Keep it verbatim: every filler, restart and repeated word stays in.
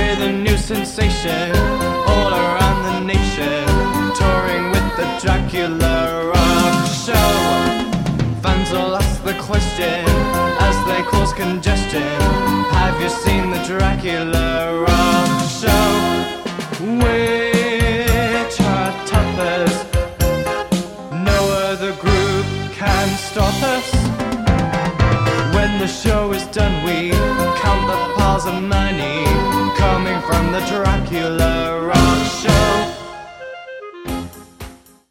We're the new sensation all around the nation, touring with the Dracula Rock Show. Fans will ask the question as they cause congestion: have you seen the Dracula Rock Show? Which are toppers? No other group can stop us. When the show is done, we count the piles of money coming from the Dracula Rock Show.